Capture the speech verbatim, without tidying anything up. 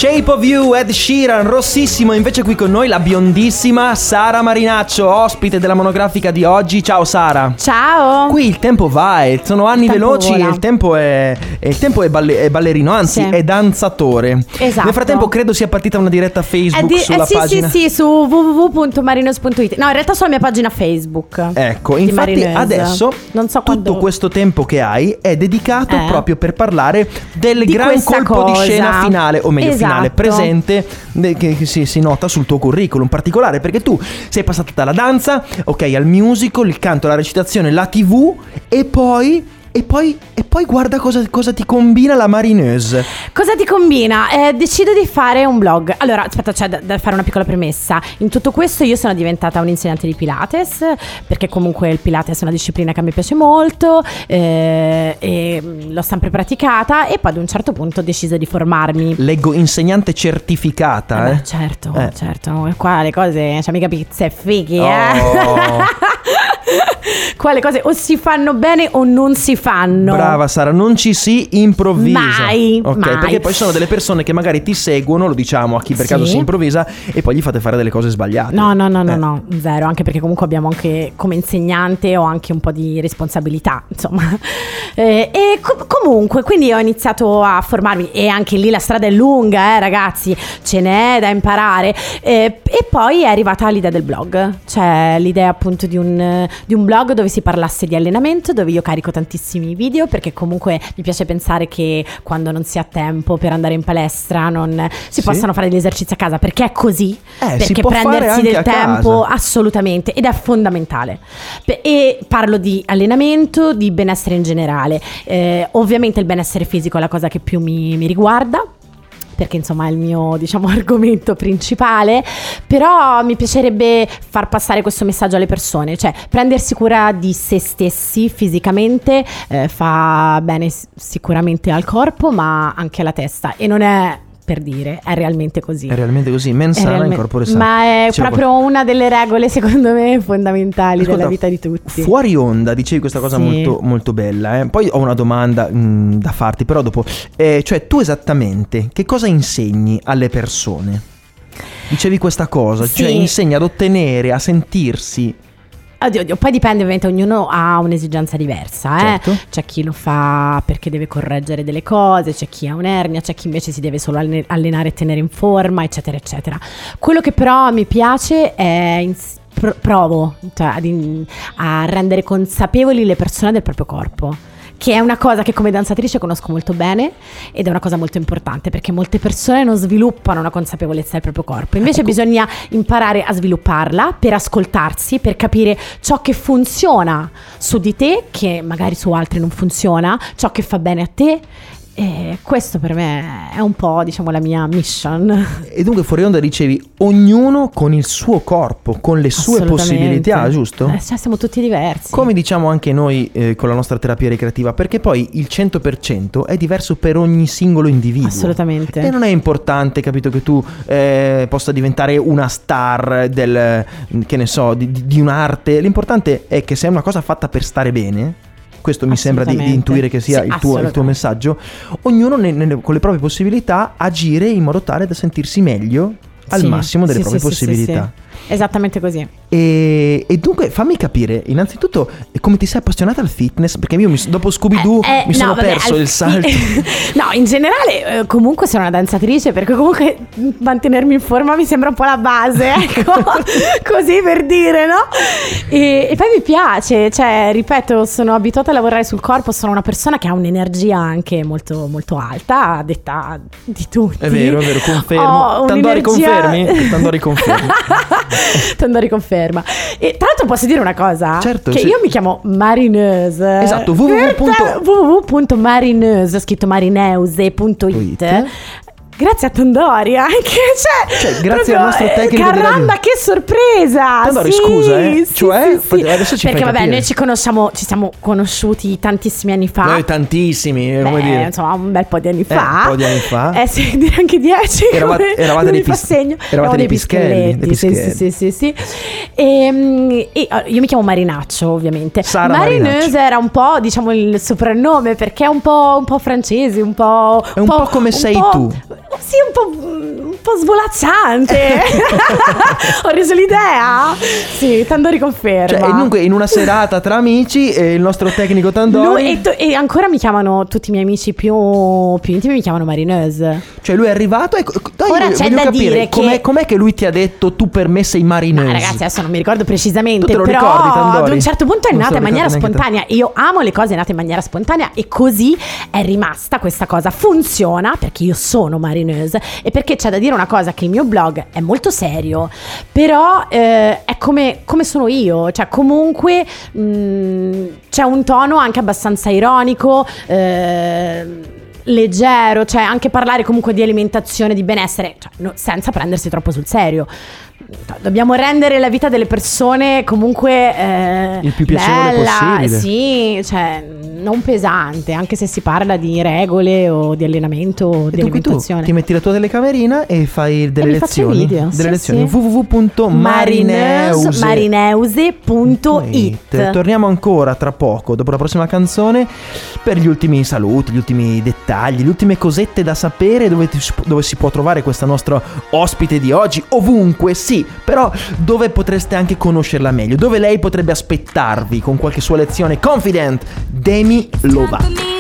Shape of You, Ed Sheeran, rossissimo. Invece qui con noi la biondissima Sara Marinaccio, ospite della monografica di oggi. Ciao Sara. Ciao. Qui il tempo va, eh, sono anni veloci vola. e il tempo è, e il tempo è, balle, è ballerino, anzi sì. è danzatore. Esatto. Nel frattempo credo sia partita una diretta Facebook di- sulla eh, sì, pagina. Sì, sì, su w w w punto marineuse punto it. No, in realtà sulla mia pagina Facebook. Ecco, infatti Marineuse. adesso non so tutto quando... questo tempo che hai è dedicato eh. proprio per parlare del Di gran colpo cosa. di scena finale, o meglio esatto. finale presente, che, che si, si nota sul tuo curriculum particolare, perché tu sei passata dalla danza, ok, al musical, il canto, la recitazione, la tivù e poi... E poi, e poi guarda cosa, cosa ti combina la Marineuse. Cosa ti combina? Eh, decido di fare un blog. Allora, aspetta, c'è da, da fare una piccola premessa. In tutto questo io sono diventata un'insegnante di Pilates, perché comunque il Pilates è una disciplina che a me piace molto, eh, e l'ho sempre praticata, e poi ad un certo punto ho deciso di formarmi. Leggo insegnante certificata, eh? eh? Beh, certo, eh. certo. Qua le cose, cioè mica pizze e fighi, oh. eh? Qua le cose o si fanno bene o non si fanno. Brava Sara, non ci si improvvisa. Mai, Ok, mai. perché poi sono delle persone che magari ti seguono, lo diciamo a chi per Sì. caso si improvvisa, e poi gli fate fare delle cose sbagliate. No, no, no, no, eh. no, zero. Anche perché comunque abbiamo anche, come insegnante, ho anche un po' di responsabilità, insomma. eh, E com- comunque, quindi ho iniziato a formarmi, e anche lì la strada è lunga, eh ragazzi, ce n'è da imparare. eh, E poi è arrivata l'idea del blog. Cioè l'idea appunto di un, di un blog dove si parlasse di allenamento, dove io carico tantissimi video, perché comunque mi piace pensare che quando non si ha tempo per andare in palestra non si Sì. possano fare degli esercizi a casa, perché è così. Eh, si perché può fare prendersi anche del a tempo casa. assolutamente, ed è fondamentale. Pe- e parlo di allenamento, di benessere in generale. Eh, ovviamente il benessere fisico è la cosa che più mi, mi riguarda, perché insomma è il mio, diciamo, argomento principale. Però mi piacerebbe far passare questo messaggio alle persone, cioè prendersi cura di se stessi fisicamente eh, fa bene s- sicuramente al corpo, ma anche alla testa, e non è per dire, è realmente così. È realmente così, mens È sana in realme- corpore sano. Ma è Diceva proprio qua- una delle regole, secondo me, fondamentali Ascolta, della vita di tutti. Fuori onda dicevi questa cosa Sì. molto, molto bella, eh. Poi ho una domanda mh, da farti, però dopo. Eh, cioè, tu esattamente che cosa insegni alle persone? Dicevi questa cosa, Sì. cioè insegni ad ottenere, a sentirsi. Oddio, oddio, poi dipende, ovviamente ognuno ha un'esigenza diversa, eh? Certo. C'è chi lo fa perché deve correggere delle cose, c'è chi ha un'ernia, c'è chi invece si deve solo alle- allenare e tenere in forma, eccetera eccetera. Quello che però mi piace è ins- pro- provo cioè, ad in- a rendere consapevoli le persone del proprio corpo, che è una cosa che come danzatrice conosco molto bene, ed è una cosa molto importante, perché molte persone non sviluppano una consapevolezza del proprio corpo. Invece Ecco. bisogna imparare a svilupparla per ascoltarsi, per capire ciò che funziona su di te, che magari su altri non funziona, ciò che fa bene a te. E questo per me è un po', diciamo, la mia mission. E dunque fuori onda dicevi ognuno con il suo corpo, con le sue Assolutamente. possibilità, giusto? Eh, cioè, siamo tutti diversi. Come diciamo anche noi eh, con la nostra terapia ricreativa, perché poi il cento per cento è diverso per ogni singolo individuo. Assolutamente. E non è importante, capito, che tu eh, possa diventare una star del, che ne so, di, di un'arte. L'importante è che se è una cosa fatta per stare bene, questo mi sembra di, di intuire che sia Sì, il, tuo, il tuo messaggio, ognuno ne, ne, con le proprie possibilità agire in modo tale da sentirsi meglio al Sì, massimo delle sì, proprie sì, sì, possibilità. sì, sì. Esattamente così. E, e dunque fammi capire innanzitutto come ti sei appassionata al fitness, perché io mi, dopo Scooby-Doo Eh, eh, mi no, sono vabbè, perso al- il salto. No, in generale eh, comunque sono una danzatrice, perché comunque mantenermi in forma mi sembra un po' la base, ecco. Così per dire, no? E, e poi mi piace, cioè, ripeto, sono abituata a lavorare sul corpo, sono una persona che ha un'energia anche molto molto alta, a detta di tutti. È vero, è vero, confermo. Ho Tandori un'energia- confermi? Tandori confermi. Tandori conferma. E tra l'altro posso dire una cosa? Certo, che sì. io mi chiamo Marineuse. Esatto, Per www. te- www punto marineuse, scritto marineuse punto it. It. Grazie a Tandori anche, cioè, Cioè, grazie proprio, al nostro eh, tecnico di Caramba, radio. che sorpresa! Tandori, sì, scusa, eh. sì, Cioè, sì, sì. adesso ci perché fai vabbè, capire. noi ci conosciamo, ci siamo conosciuti tantissimi anni fa. Noi tantissimi, eh, come Beh, dire. insomma, un bel po' di anni Eh, fa. un po' di anni fa. Eh sì, direi anche dieci. Eravate- come- eravate come dei mi fa pis- segno. eravate dei pischelli, dei pischelletti, sì, pischelli. sì, sì, sì, sì. E, e, allora, io mi chiamo Marinaccio, ovviamente. Sara Marineuse Marinaccio. era un po', diciamo, il soprannome, perché è un po', un po' francese, un po'... È un po' come sei po'- tu. Sì, un po', un po' svolacciante. Ho reso l'idea? Sì, Tandori conferma. Cioè, e dunque in una serata tra amici e il nostro tecnico Tandori. Lui, e, to- e ancora mi chiamano tutti i miei amici più, più intimi, mi chiamano marineuse. Cioè lui è arrivato e dai, ora c'è da capire, dire com'è, che com'è che lui ti ha detto tu per me sei marineuse? Ma ragazzi, adesso non mi ricordo precisamente, Tu te lo però ricordi, Tandori? ad un certo punto è Non nata se lo in maniera ricordi neanche spontanea. Io amo le cose nate in maniera spontanea e così è rimasta questa cosa. Funziona perché io sono marineuse e perché c'è da dire una cosa, che il mio blog è molto serio, però eh, è come, come sono io, cioè comunque mh, c'è un tono anche abbastanza ironico, eh, leggero, cioè anche parlare comunque di alimentazione, di benessere, cioè, no, senza prendersi troppo sul serio. Dobbiamo rendere la vita delle persone comunque eh, il più piacevole bella, possibile. sì, cioè non pesante, anche se si parla di regole o di allenamento o di E dunque alimentazione. tu ti metti la tua telecamerina e fai delle E mi faccio i lezioni, video, delle sì, lezioni sì. w w w punto marineuse marineuse punto it. Torniamo ancora tra poco, dopo la prossima canzone, per gli ultimi saluti, gli ultimi dettagli, le ultime cosette da sapere, dove, ti, dove si può trovare questa nostra ospite di oggi. Ovunque, sì, però dove potreste anche conoscerla meglio, dove lei potrebbe aspettarvi con qualche sua lezione. Confident, Demi Lovato.